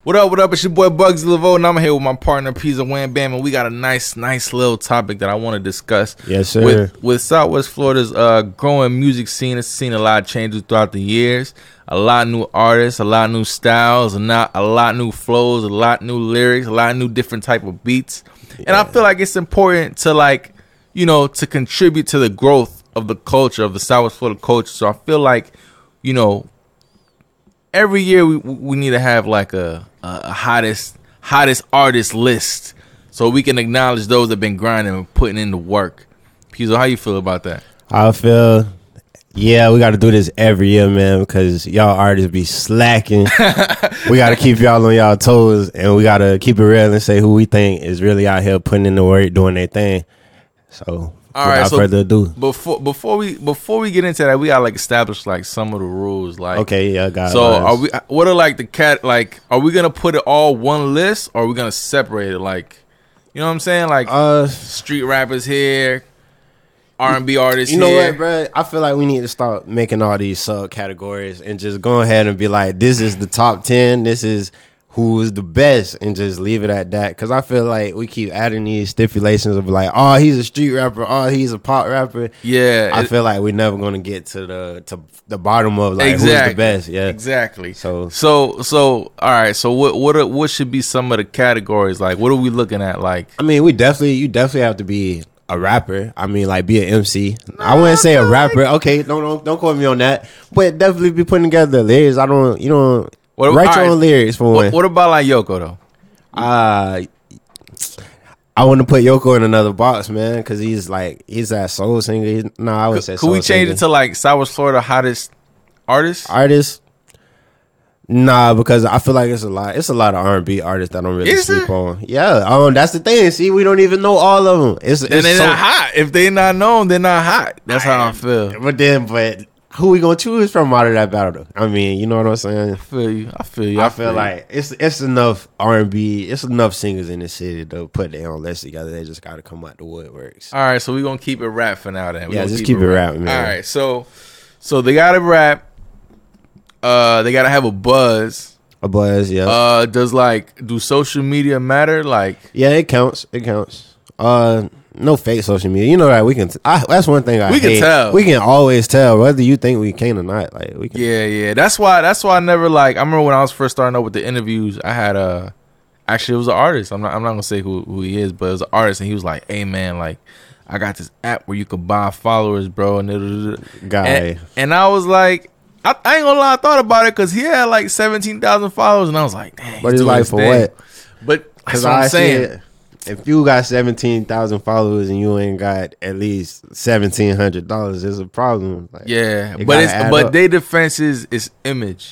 What up, what up? It's your boy Bugsy Laveau, and I'm here with my partner Pizza Wham Bam, and we got a nice little topic that I want to discuss. Yes, sir. With Southwest Florida's growing music scene, it's seen a lot of changes throughout the years. A lot of new artists, a lot of new styles, a lot of new flows, a lot of new lyrics, a lot of new different type of beats. Yeah. And I feel like it's important to to contribute to the growth of the culture, of the Southwest Florida culture. So I feel like, every year we need to have like a hottest artist list so we can acknowledge those that have been grinding and putting in the work. Pizzo, how you feel about that? I feel, we got to do this every year, man, because y'all artists be slacking. We got to keep y'all on y'all toes, and we got to keep it real and say who we think is really out here putting in the work, doing their thing. So without further ado, before we get into that, we gotta establish some of the rules. Got it. So what are are we gonna put it all one list, or are we gonna separate it? You know what I'm saying? Street rappers here, R&B artists here. You know what, bro? I feel like we need to start making all these subcategories and just go ahead and be like, this is the top 10. This is who is the best, and just leave it at that. Because I feel like we keep adding these stipulations of oh, he's a street rapper, oh, he's a pop rapper. Yeah, I feel like we're never gonna get to the bottom of exactly. Who's the best. Yeah, exactly. So all right. So what should be some of the categories? What are we looking at? I mean, you definitely have to be a rapper. I mean, be an MC. I wouldn't say a rapper. Okay, don't quote me on that. But definitely be putting together lyrics. Write your own lyrics for one. What about Yoko though? I want to put Yoko in another box, man, because he's that soul singer. I would say. Could we change it to Southwest Florida hottest artists? Nah, because I feel like it's a lot of R&B artists that don't really sleep on. Yeah, that's the thing. See, we don't even know all of them. It's they're not hot. If they're not known, they're not hot. That's how I feel. But who we gonna choose from out of that battle? I mean, you know what I'm saying? I feel you. I feel like it's enough R&B. It's enough singers in the city to put their own list together. They just got to come out the woodworks. All right, so we're gonna keep it rap for now. Then just keep it rap, man. All right, so they gotta rap. They gotta have a buzz. A buzz, yeah. Do social media matter? Yeah, it counts. It counts. No fake social media. You know that we can. That's one thing I hate. Can tell. We can always tell whether you think we can or not. We can. Yeah. That's why I never I remember when I was first starting out with the interviews. I had actually it was an artist. I'm not gonna say who he is, but it was an artist, and he was like, "Hey man, I got this app where you could buy followers, bro." And I was like, I ain't gonna lie, I thought about it because he had 17,000 followers, and I was like, "Dang." But it's for what? But that's what I'm saying. If you got 17,000 followers and you ain't got at least $1,700, there's a problem. But their defense is image.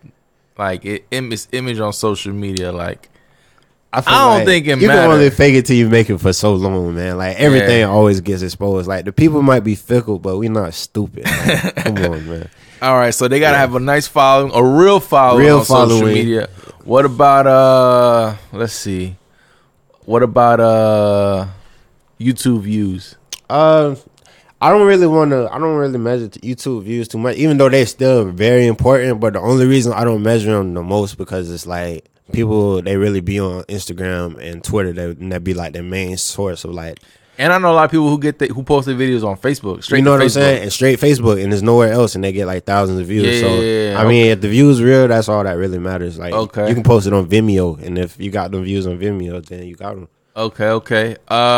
It's image on social media. I don't think it matters. You can only fake it till you make it for so long, man. Everything always gets exposed. The people might be fickle, but we not stupid. Come on, man. All right, so they gotta have a nice following, a real following on social media. What about let's see. What about YouTube views? I don't really measure YouTube views too much, even though they're still very important. But the only reason I don't measure them the most because it's people, they really be on Instagram and Twitter. That be their main source of And I know a lot of people who post their videos on Facebook. You know what I'm saying? And straight Facebook, and there's nowhere else, and they get thousands of views. I mean, if the views real, that's all that really matters. Okay. You can post it on Vimeo, and if you got them views on Vimeo, then you got them. Okay.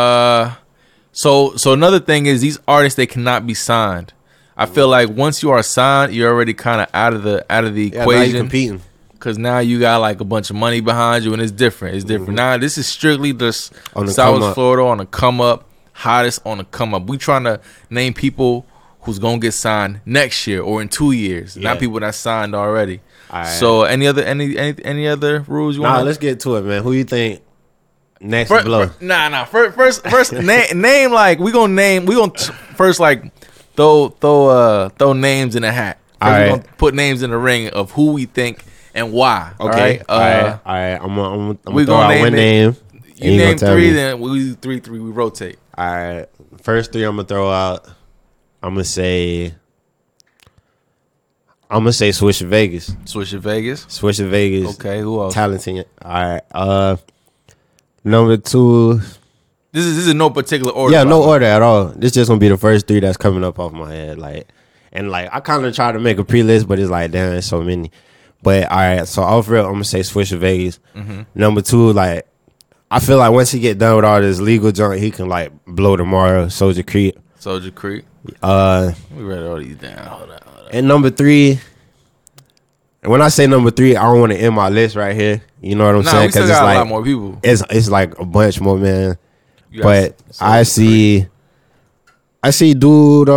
So another thing is these artists, they cannot be signed. I feel like once you are signed, you're already kind of out of the equation. Now you're competing. Because now you got a bunch of money behind you, and it's different. It's different. Now this is strictly just on South Florida on the come up, hottest on the come up. We trying to name people who's gonna get signed next year or in 2 years, not people that signed already. All right. So any other rules you want? Let's get to it, man. Who you think next to blow? First name we gonna first throw names in a hat. All right. We gonna put names in the ring of who we think and why. Okay. All right. I'm gonna throw out one name. You name three, then we do 3. We rotate. All right. First 3 I'm gonna throw out. I'm gonna say I'm gonna say Swisher Vegas. Swisher Vegas. Swisher Vegas. Okay, who else? Talented. All right. Number 2. This is no particular order. Yeah, no order at all. This just gonna be the first 3 that's coming up off my head. Like, and like I kind of try to make a pre-list, but it's like damn, there's so many. But all right, so off real, I'm gonna say Swisher Vegas. Mm-hmm. Number 2, like I feel like once he get done with all this legal junk, he can like blow tomorrow. Soldier Creek. Soldier Creek. We read all these down. Hold on. And number 3. And when I say number 3, I don't want to end my list right here. You know what I'm saying? We still got a lot more people. It's like a bunch more, man. But I see dude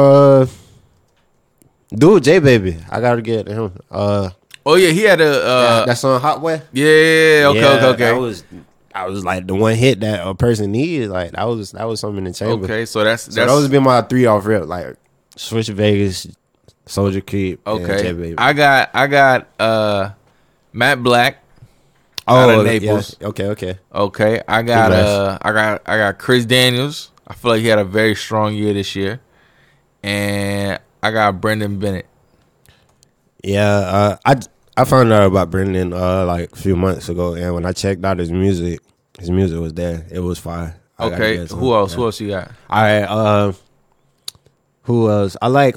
J Baby. I gotta get him. Oh yeah, he had a that song Hot Way. Yeah, okay. That was like the one hit that a person needed. Like that was something in the chamber. Okay, so that's those been my 3 off rip. Like Switch Vegas, Soldier Creek. Okay, and J Baby. I got Matt Black. Out of of Naples. Yeah. Okay. Okay, I got Chris Daniels. I feel like he had a very strong year this year, and I got Brendan Bennett. Yeah, I found out about Brendan like a few months ago, and when I checked out his music was there. It was fire. Okay, who else? Yeah. Who else you got? All right, who else? I like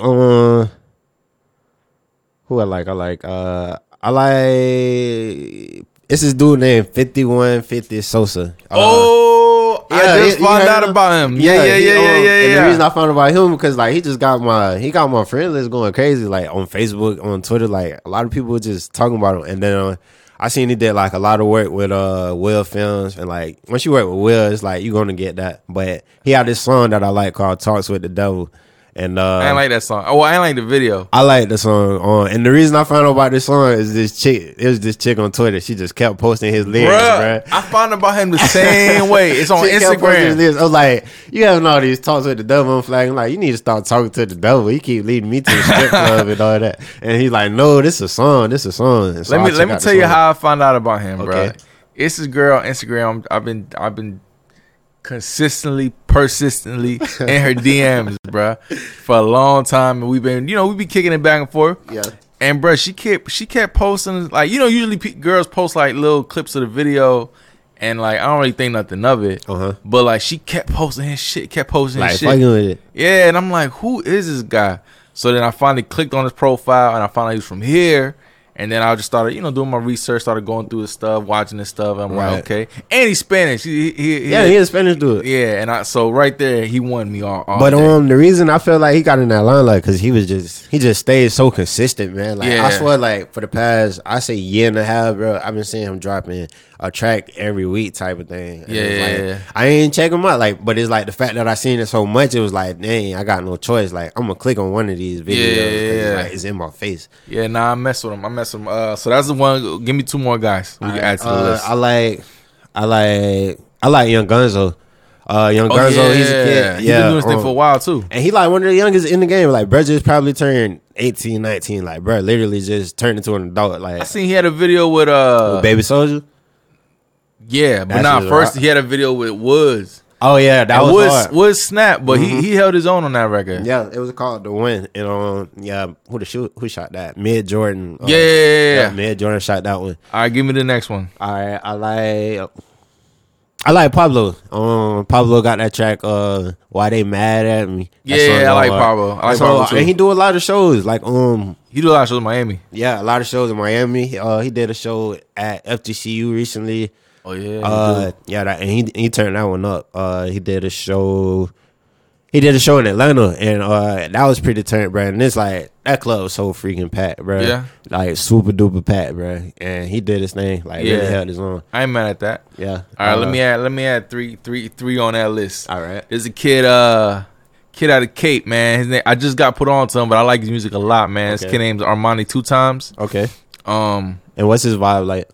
it's this dude named 5150 Sosa. I just found out about him. Yeah. And the reason I found out about him because like he got my friend list going crazy, like on Facebook, on Twitter. Like a lot of people were just talking about him. And then I seen he did like a lot of work with Will Films, and like once you work with Will, it's like you're gonna get that. But he had this song that I like called "Talks with the Devil." And I ain't like that song. Oh, I ain't like the video. I like the song. And the reason I found out about this song is this chick. It was this chick on Twitter. She just kept posting his lyrics, bruh. I found about him the same way. It's on Instagram. I was like, you having all these talks with the devil. I'm flagging like, you need to start talking to the devil. He keep leading me to the strip club and all that. And he's like, no, this is a song. And so let me tell you how I found out about him, bro. It's this girl on Instagram. I've been persistently in her DMs, bro, for a long time, and we be kicking it back and forth. Yeah. And bro, she kept posting, like, usually girls post like little clips of the video, and like I don't really think nothing of it. But like she kept posting his shit, like, shit. With it. Yeah, and I'm like, who is this guy? So then I finally clicked on his profile, and I found out he was from here. And then I just started, doing my research, started going through his stuff, watching his stuff. And I'm like, okay. And he's Spanish. He's a Spanish dude. Yeah, and so right there, he won me all But day. The reason I feel like he got in that limelight because he just stayed so consistent, man. Like I swear, like for the past, I say year and a half, bro, I've been seeing him dropping a track every week type of thing. And I ain't check him out, like, but it's like the fact that I seen it so much, it was like, dang, I got no choice. Like I'm gonna click on one of these videos because it's in my face. Yeah, I mess with him. So that's the one. Give me 2 more guys we can add to the list. I like Young Gunzo. Young Gunzo, he's a kid. He's been doing this thing for a while too. And he like one of the youngest in the game. Like bro just probably turned 18, 19. Like bro literally just turned into an adult. Like I seen he had a video with Baby Soldier. Yeah, but first he had a video with Woods. Oh yeah, that was hard. Woods snapped, but he held his own on that record. Yeah, it was called The Win. And who shot that? Mid Jordan. Mid Jordan shot that one. All right, give me the next one. All right, I like Pablo. Pablo got that track. Why They Mad at Me? I like Pablo. I like Pablo too. And he do a lot of shows. Like he do a lot of shows in Miami. Yeah, a lot of shows in Miami. He did a show at FGCU recently. Oh yeah. And he turned that one up. He did a show. He did a show in Atlanta, and that was pretty turned, bro. And it's like that club was so freaking packed, bro. Yeah, like super duper packed, bro. And he did his thing, like really held his own. I ain't mad at that. Yeah. All right, let me add three on that list. All right. There's a kid out of Cape, man. His name, I just got put on to him, but I like his music a lot, man. His kid name's Armani 2 Times. Okay. And what's his vibe like?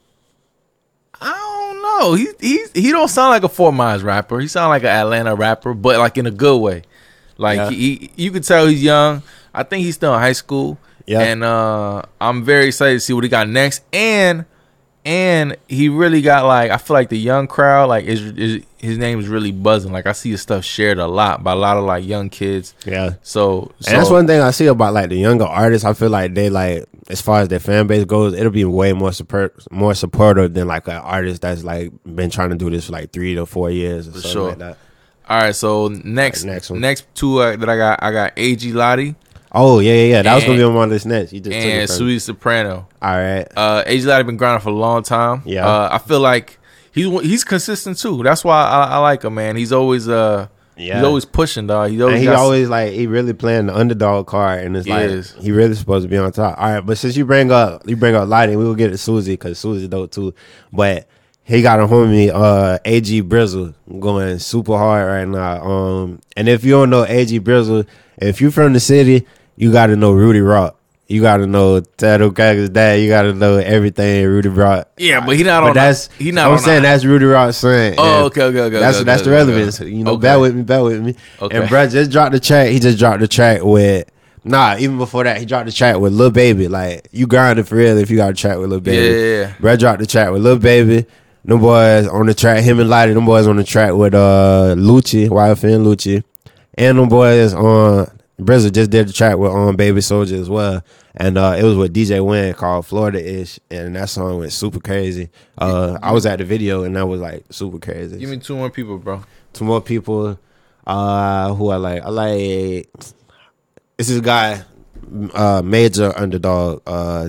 No, he don't sound like a Fort Myers rapper. He sound like an Atlanta rapper, but like in a good way. Like you could tell he's young. I think he's still in high school. Yeah. And I'm very excited to see what he got next. And And he really got like, I feel like the young crowd, like his name is really buzzing. Like I see his stuff shared a lot by a lot of like young kids. Yeah. So and that's one thing I see about like the younger artists. I feel like they like, as far as their fan base goes, it'll be way more supportive than like an artist that's like been trying to do this for like 3 to 4 years or something sure. like that. All right, so next two that I got AG Lottie. Oh yeah. That was gonna be on my list next. You just and Sweet Soprano. All right. AG Lottie been grinding for a long time. Yeah. I feel like he's consistent too. That's why I like him, man. He's always he's always pushing, dog. He always like he really playing the underdog card, and it's like he really supposed to be on top. All right, but since you bring up Lottie, we will get to Susie because Susie dope too. But he got a homie, AG Brizzle, going super hard right now. And if you don't know AG Brizzle, if you from the city, you got to know Rudy Rock. You got to know Tattoo Cactus Dad. You got to know everything Rudy Rock. Yeah, but he not on. That's he not. I'm saying that's Rudy Rock's son. Oh, okay. That's the relevance. You know, bear with me. Okay. And bro just dropped the track. He just dropped the track with. Even before that, he dropped the track with Lil Baby. Like, you grinding for real if you got a track with Lil Baby. Yeah. Bro dropped the track with Lil Baby. Them boys on the track, him and Lottie, them boys on the track with Lucci, YFN Lucci. And them boys on Brizzle just did the track with Baby Soldier as well. And it was with DJ Wynn called Florida-ish. And that song went super crazy. I was at the video and that was like super crazy. Give me 2 more people, bro. 2 more people who I like. I like, this is a guy, Major Underdog,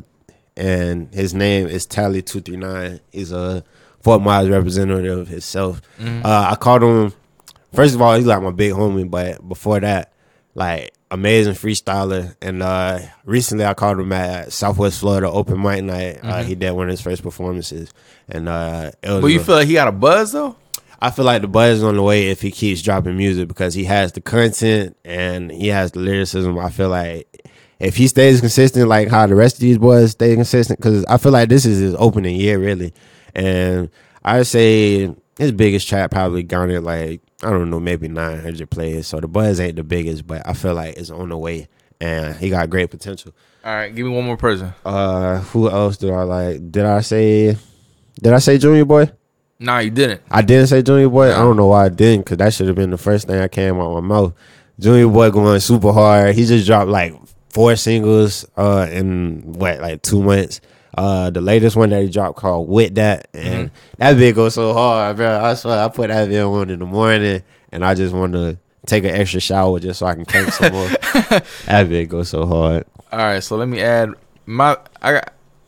and his name is Tally239. He's a Fort Myers representative himself. I called him, first of all, he's like my big homie, but before that, like, amazing freestyler. And recently I called him at Southwest Florida Open Mic Night. He did one of his first performances. And it was, but you feel like he got a buzz though? I feel like the buzz is on the way if he keeps dropping music because he has the content and he has the lyricism. I feel like if he stays consistent like how the rest of these boys stay consistent, because I feel like this is his opening year really. And I would say his biggest track probably garnered like, I don't know, maybe 900 plays. So the buzz ain't the biggest, but I feel like it's on the way and he got great potential. All right, give me one more person. Who else do I like? Did I say Junior Boy? Nah, you didn't. I didn't say Junior Boy. I don't know why I didn't, because that should have been the first thing that came out of my mouth. Junior Boy going super hard. He just dropped like 4 singles in like 2 months. The latest one that he dropped called With That, and that vid goes so hard, bro. I swear I put that vid on in the morning and I just want to take an extra shower just so I can catch some more. That vid goes so hard. All right, so let me add I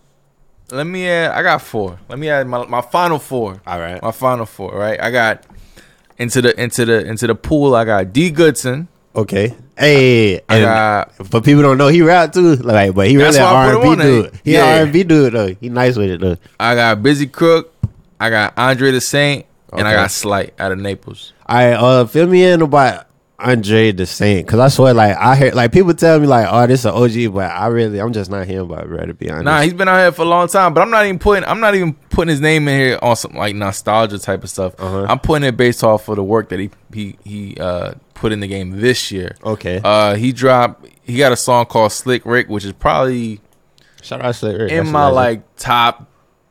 got 4. Let me add my final 4. All right. My final 4, right? I got into the pool, I got D Goodson. Okay. Hey, but people don't know he rap too. Like, but he really an R&B dude. He an R&B dude though. He nice with it though. I got Busy Crook. I got Andre the Saint, and I got Slight out of Naples. All right, fill me in about Andre the Saint, because I swear, like, I hear like people tell me like, oh, this is an OG, but I'm just not hearing about it, bro, to be honest. Nah, he's been out here for a long time, but I'm not even putting his name in here on some like nostalgia type of stuff. I'm putting it based off of the work that he put in the game this year. Okay. He got a song called Slick Rick, which is probably shout out Slick Rick. in my like top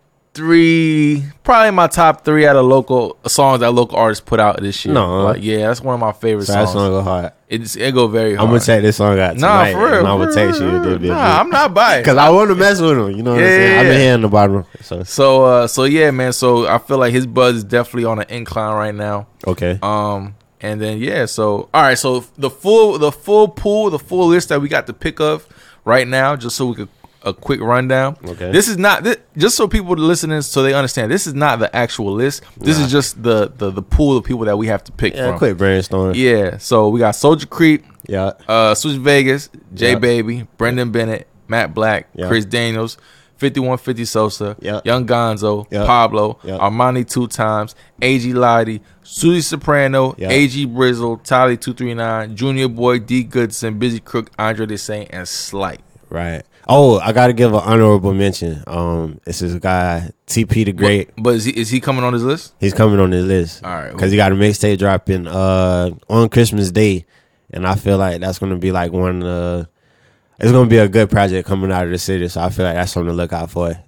3, probably my top 3 out of local songs that local artists put out this year. No, like, yeah, that's one of my favorite songs. That song go hard. It go very hard. I'm gonna check this song out tonight. Nah, for real. And I'm gonna text you. Nah, I'm not biased because I want to mess with him. You know what I'm saying? I've been hearing about him. So yeah, man. So I feel like his buzz is definitely on an incline right now. Okay. And then yeah. So all right. So the full pool, the full list that we got to pick of right now, just so we could. A quick rundown. Okay. This is not just so people listening so they understand. This is not the actual list. This is just the pool of people that we have to pick from. Quick brainstorm. Yeah. So we got Soldier Creep. Yeah. Switch Vegas. J Baby. Brendan Bennett. Matt Black. Chris Daniels. 5150 Sosa. Young Gonzo. Pablo. Armani 2 times. AG Lottie. Susie Soprano. AG Brizzle. Tally239. Junior Boy. D Goodson. Busy Crook. Andre the Saint. And Slight. Right. Oh, I gotta give an honorable mention. This is a guy, TP the Great. But is he coming on this list? He's coming on this list. All right, because he got a mixtape dropping on Christmas Day, and I feel like that's gonna be like it's gonna be a good project coming out of the city. So I feel like that's something to look out for.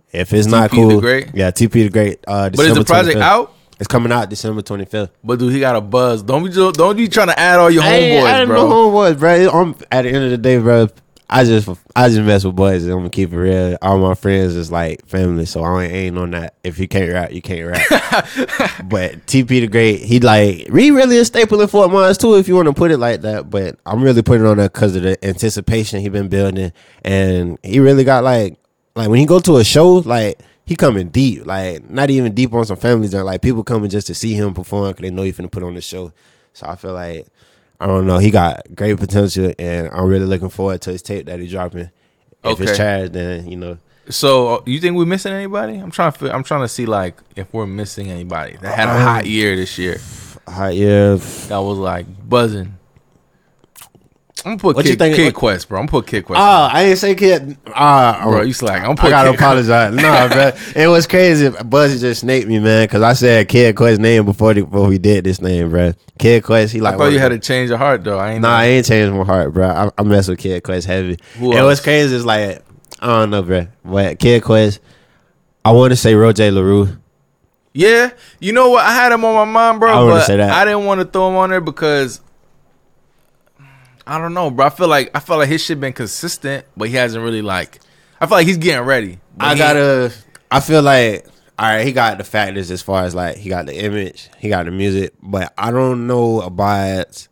If it's not TP cool, the Great? yeah, TP the Great. But is the project 25th. out? It's coming out December 25th. But dude, he got a buzz. Don't be trying to add all your homeboys, bro. No homeboys, bro. At the end of the day, bro, I just mess with boys. And I'm gonna keep it real. All my friends is like family, so I ain't on that. If you can't rap, you can't rap. But TP the Great, he really a staple in Fort Myers too, if you want to put it like that. But I'm really putting it on that because of the anticipation he been building, and he really got like when he go to a show, like he coming deep, like not even deep on some families. There, like people coming just to see him perform because they know he finna put on the show. So I feel like, I don't know, he got great potential, and I'm really looking forward to his tape that he's dropping. If it's trash, then you know. So you think we're missing anybody? I'm trying to see like if we're missing anybody that had a hot year this year. Hot year That was like buzzing. I'm gonna put Kid Quest, bro. I'm gonna put Kid Quest. I ain't say Kid. Bro, you slack. I gotta apologize. Nah, bro. It was crazy. Buzzy just snaked me, man, because I said Kid Quest's name before we did this name, bro. Kid Quest, he like. I thought you had to change your heart, though. I ain't changed my heart, bro. I mess with Kid Quest heavy. It was crazy. It's like, I don't know, bro. But Kid Quest, I want to say Roger LaRue. Yeah, you know what? I had him on my mind, bro. But say that. I didn't want to throw him on there because I don't know, bro. I feel like his shit been consistent, but he hasn't really like. I feel like he's getting ready. I feel like, all right, he got the factors as far as like he got the image, he got the music, but I don't know about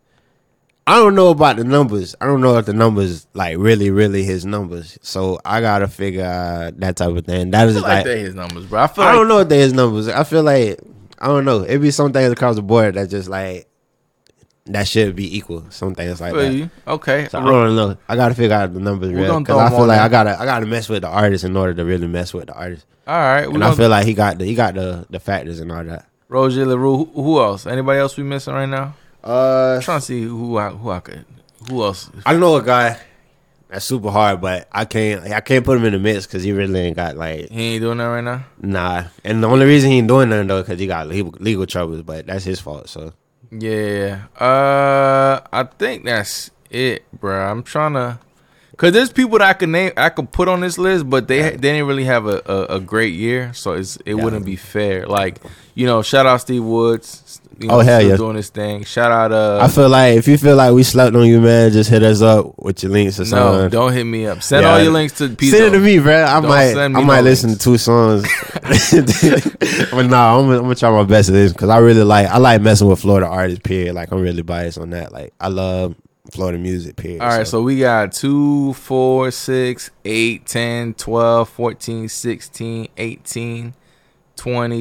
the numbers. I don't know if the numbers like really his numbers. So I gotta figure out that type of thing. That is like they're his numbers, bro. I don't know if they're his numbers. I feel like, I don't know. It'd be some things across the board that just like that should be equal. Some things like that. You. Okay. So I don't know. I gotta figure out the numbers real, because I feel like I gotta mess with the artist in order to really mess with the artist. All right. And I feel like he got the factors and all that. Roger LaRue. Who else? Anybody else we missing right now? I'm trying to see who else. I know a guy that's super hard, but I can't put him in the mix because he really ain't got like. He ain't doing that right now. Nah, and the only reason he ain't doing nothing though because he got legal troubles, but that's his fault. So yeah, I think that's it, bro. I'm trying to, cause there's people that I could put on this list, but they didn't really have a great year, so it wouldn't be fair. Like, you know, shout out Steve Woods. You know, hell yeah, doing this thing. Shout out. I feel like if you feel like we slept on you, man, just hit us up with your links or something. No, don't hit me up. Send all your links to Pizzo. Send it to me, bro. I might listen to 2 songs. But nah, I'm gonna try my best at this because I like messing with Florida artists. Period. Like I'm really biased on that. Like I love Florida music. Period. All right, so we got 2, 4, 6, 8, 10, 12, 14, 16, 18. 20,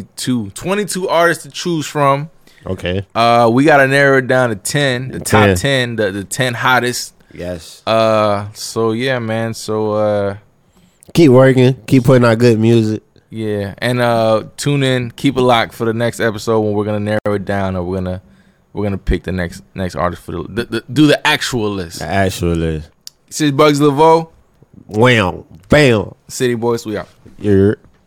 22 artists to choose from. Okay. We gotta narrow it down to 10. The top 10, the 10 hottest. Yes. So yeah, man. So keep working, keep putting out good music. Yeah, and tune in, keep it locked for the next episode when we're gonna narrow it down, or we're gonna pick the next artist for do the actual list. The actual list. This is Bugs Laveau. Wham, bam. City Boys, we out. You're